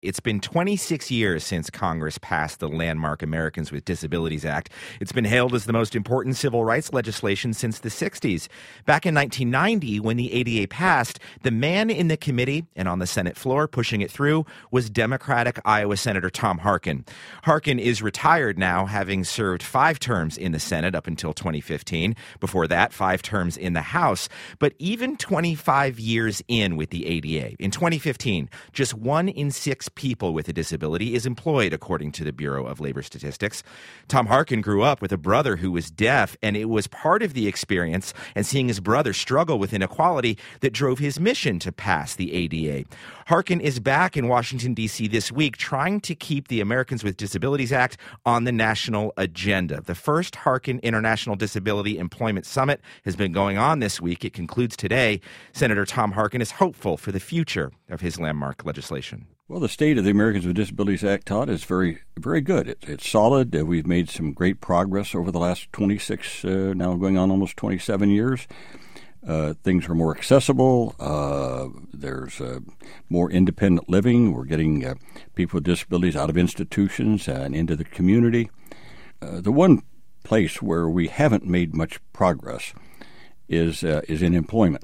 It's been 26 years since Congress passed the landmark Americans with Disabilities Act. It's been hailed as the most important civil rights legislation since the 60s. Back in 1990, when the ADA passed, the man in the committee and on the Senate floor pushing it through was Democratic Iowa Senator Tom Harkin. Harkin is retired now, having served 5 terms in the Senate up until 2015. Before that, 5 terms in the House. But even 25 years in with the ADA, in 2015, just 1 in 6 people with a disability is employed, according to the Bureau of Labor Statistics. Tom Harkin grew up with a brother who was deaf, and it was part of the experience and seeing his brother struggle with inequality that drove his mission to pass the ADA. Harkin is back in Washington, D.C. this week, trying to keep the Americans with Disabilities Act on the national agenda. The first Harkin International Disability Employment Summit has been going on this week. It concludes today. Senator Tom Harkin is hopeful for the future of his landmark legislation. Well, the state of the Americans with Disabilities Act, Todd, is very, very good. It's solid. We've made some great progress over the last 26, now going on almost 27 years. Things are more accessible. There's more independent living. We're getting people with disabilities out of institutions and into the community. The one place where we haven't made much progress is in employment.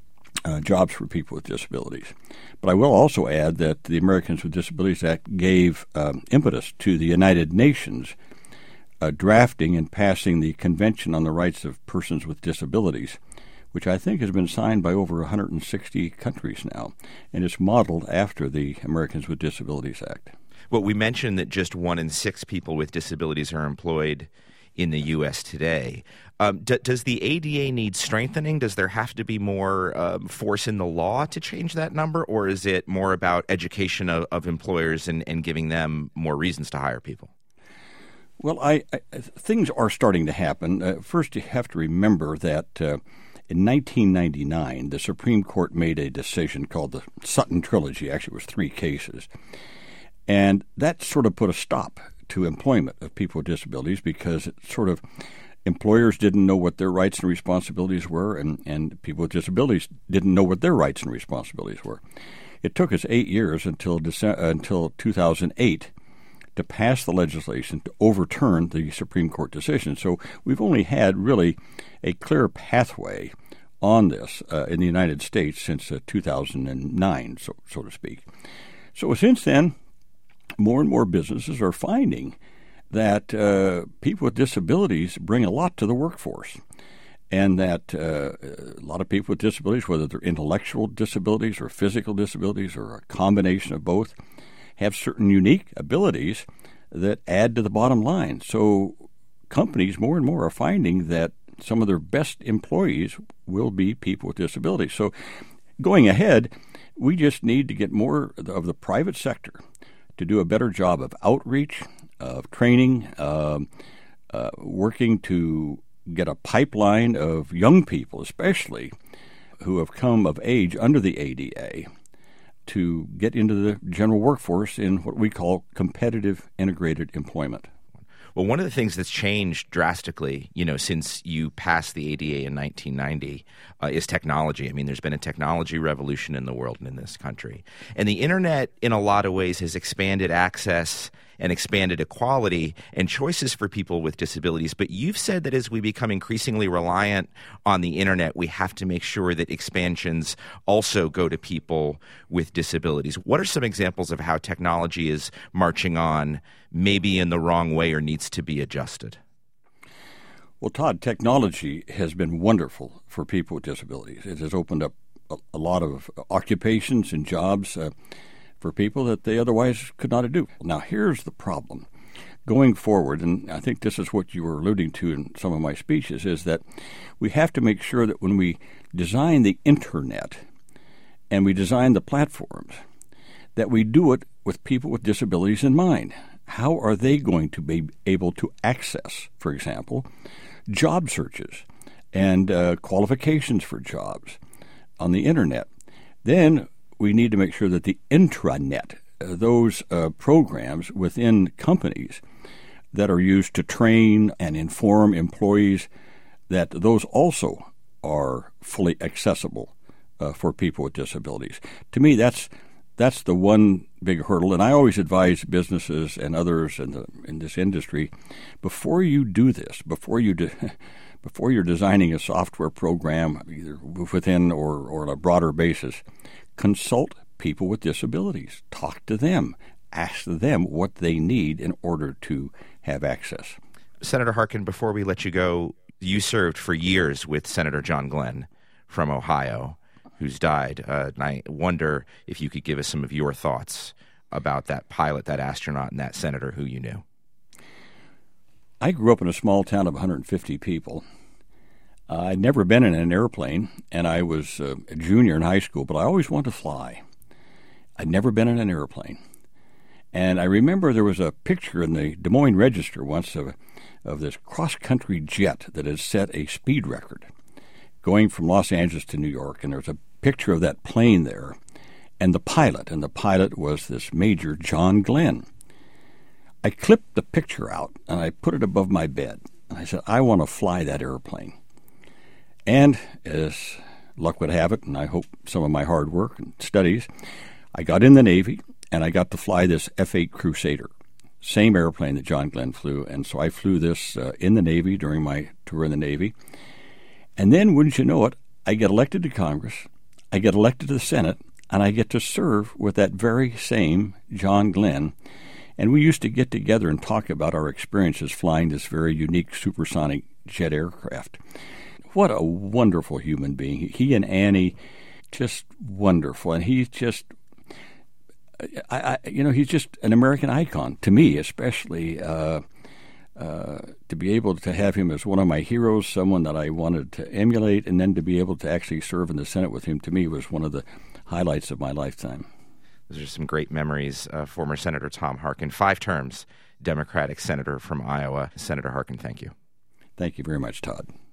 Jobs for people with disabilities. But I will also add that the Americans with Disabilities Act gave impetus to the United Nations drafting and passing the Convention on the Rights of Persons with Disabilities, which I think has been signed by over 160 countries now, and it's modeled after the Americans with Disabilities Act. Well, we mentioned that just 1 in 6 people with disabilities are employed in the U.S. today. Does the ADA need strengthening? Does there have to be more force in the law to change that number, or is it more about education of employers and giving them more reasons to hire people? Well, things are starting to happen. First, you have to remember that in 1999, the Supreme Court made a decision called the Sutton Trilogy. Actually, it was 3 cases. And that sort of put a stop to employment of people with disabilities because it sort of employers didn't know what their rights and responsibilities were, and people with disabilities didn't know what their rights and responsibilities were. It took us 8 years until 2008 to pass the legislation to overturn the Supreme Court decision. So we've only had really a clear pathway on this in the United States since 2009, so to speak. So since then, more and more businesses are finding that people with disabilities bring a lot to the workforce, and that a lot of people with disabilities, whether they're intellectual disabilities or physical disabilities or a combination of both, have certain unique abilities that add to the bottom line. So companies more and more are finding that some of their best employees will be people with disabilities. So going ahead, we just need to get more of the private sector to do a better job of outreach, of training, working to get a pipeline of young people, especially who have come of age under the ADA, to get into the general workforce in what we call competitive integrated employment. Well, one of the things that's changed drastically, since you passed the ADA in 1990 is technology. I mean, there's been a technology revolution in the world and in this country. And the Internet, in a lot of ways, has expanded access and expanded equality and choices for people with disabilities. But you've said that as we become increasingly reliant on the Internet, we have to make sure that expansions also go to people with disabilities. What are some examples of how technology is marching on, maybe in the wrong way, or needs to be adjusted? Well, Todd, technology has been wonderful for people with disabilities. It has opened up a lot of occupations and jobs for people that they otherwise could not do. Now, here's the problem. Going forward, and I think this is what you were alluding to in some of my speeches, is that we have to make sure that when we design the Internet and we design the platforms, that we do it with people with disabilities in mind. How are they going to be able to access, for example, job searches and qualifications for jobs on the Internet? Then we need to make sure that the intranet, those programs within companies that are used to train and inform employees, that those also are fully accessible for people with disabilities. To me, that's that's the one big hurdle. And I always advise businesses and others in this industry, before you do this, before you're designing a software program, either within or on a broader basis, consult people with disabilities. Talk to them. Ask them what they need in order to have access. Senator Harkin, before we let you go, you served for years with Senator John Glenn from Ohio, who's died. And I wonder if you could give us some of your thoughts about that pilot, that astronaut, and that senator who you knew. I grew up in a small town of 150 people. I'd never been in an airplane, and I was a junior in high school, but I always wanted to fly. I'd never been in an airplane. And I remember there was a picture in the Des Moines Register once of this cross-country jet that had set a speed record going from Los Angeles to New York, and there was a picture of that plane there and the pilot was this Major John Glenn. I clipped the picture out, and I put it above my bed, and I said, I want to fly that airplane. And as luck would have it, and I hope some of my hard work and studies, I got in the Navy, and I got to fly this F-8 Crusader, same airplane that John Glenn flew. And so I flew this in the Navy during my tour in the Navy. And then, wouldn't you know it, I get elected to Congress, I get elected to the Senate, and I get to serve with that very same John Glenn. And we used to get together and talk about our experiences flying this very unique supersonic jet aircraft. What a wonderful human being. He and Annie, just wonderful. And he's just, he's just an American icon to me, especially to be able to have him as one of my heroes, someone that I wanted to emulate, and then to be able to actually serve in the Senate with him, to me, was one of the highlights of my lifetime. Those are some great memories. Former Senator Tom Harkin, 5 terms, Democratic senator from Iowa. Senator Harkin, thank you. Thank you very much, Todd.